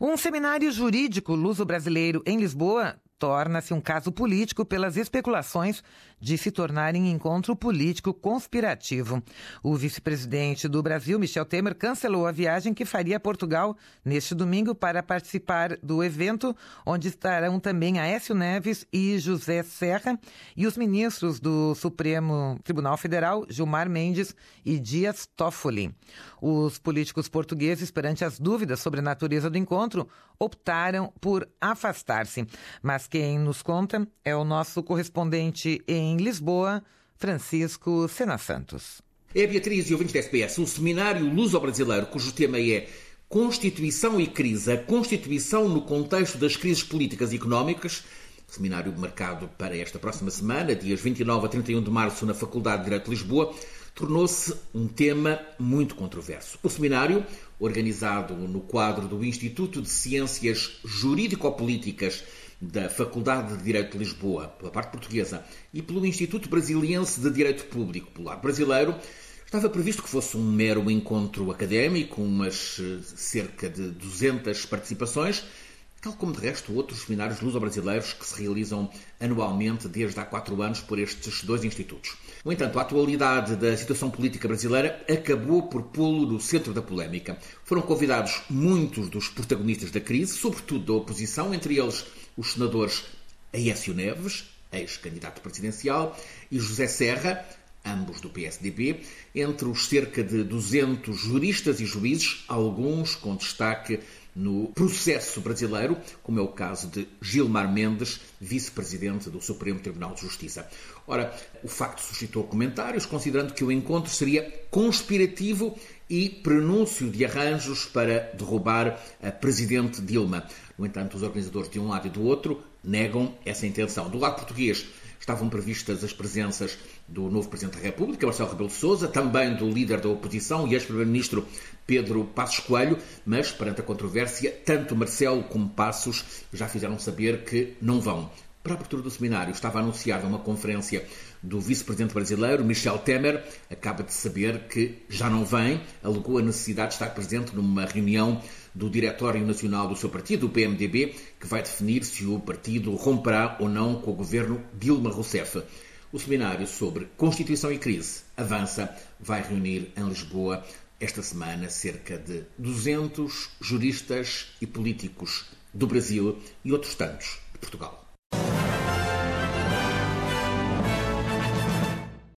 Um seminário jurídico luso-brasileiro em Lisboa torna-se um caso político pelas especulações de se tornar em encontro político conspirativo. O vice-presidente do Brasil, Michel Temer, cancelou a viagem que faria a Portugal neste domingo para participar do evento, onde estarão também Aécio Neves e José Serra e os ministros do Supremo Tribunal Federal, Gilmar Mendes e Dias Toffoli. Os políticos portugueses, perante as dúvidas sobre a natureza do encontro, optaram por afastar-se. Mas quem nos conta é o nosso correspondente em Lisboa, Francisco Sena Santos. É, Beatriz e ouvintes da SBS, o seminário luso-brasileiro, cujo tema é Constituição e Crise, a Constituição no contexto das crises políticas e económicas, seminário marcado para esta próxima semana, dias 29 a 31 de março, na Faculdade de Direito de Lisboa, tornou-se um tema muito controverso. O seminário, organizado no quadro do Instituto de Ciências Jurídico-Políticas da Faculdade de Direito de Lisboa, pela parte portuguesa, e pelo Instituto Brasiliense de Direito Público, pelo lado brasileiro, estava previsto que fosse um mero encontro académico, umas cerca de 200 participações, tal como de resto outros seminários luso-brasileiros que se realizam anualmente desde há 4 anos por estes dois institutos. No entanto, a atualidade da situação política brasileira acabou por pô-lo no centro da polémica. Foram convidados muitos dos protagonistas da crise, sobretudo da oposição, entre eles os senadores Aécio Neves, ex-candidato presidencial, e José Serra, ambos do PSDB, entre os cerca de 200 juristas e juízes, alguns com destaque no processo brasileiro, como é o caso de Gilmar Mendes, vice-presidente do Supremo Tribunal de Justiça. Ora, o facto suscitou comentários, considerando que o encontro seria conspirativo e prenúncio de arranjos para derrubar a presidente Dilma. No entanto, os organizadores de um lado e do outro negam essa intenção. Do lado português, estavam previstas as presenças do novo Presidente da República, Marcelo Rebelo de Sousa, também do líder da oposição e ex-primeiro-ministro Pedro Passos Coelho, mas, perante a controvérsia, tanto Marcelo como Passos já fizeram saber que não vão. Para a abertura do seminário estava anunciada uma conferência do vice-presidente brasileiro, Michel Temer. Acaba de saber que já não vem, alegou a necessidade de estar presente numa reunião do Diretório Nacional do seu partido, o PMDB, que vai definir se o partido romperá ou não com o governo Dilma Rousseff. O seminário sobre Constituição e Crise avança, vai reunir em Lisboa esta semana cerca de 200 juristas e políticos do Brasil e outros tantos de Portugal.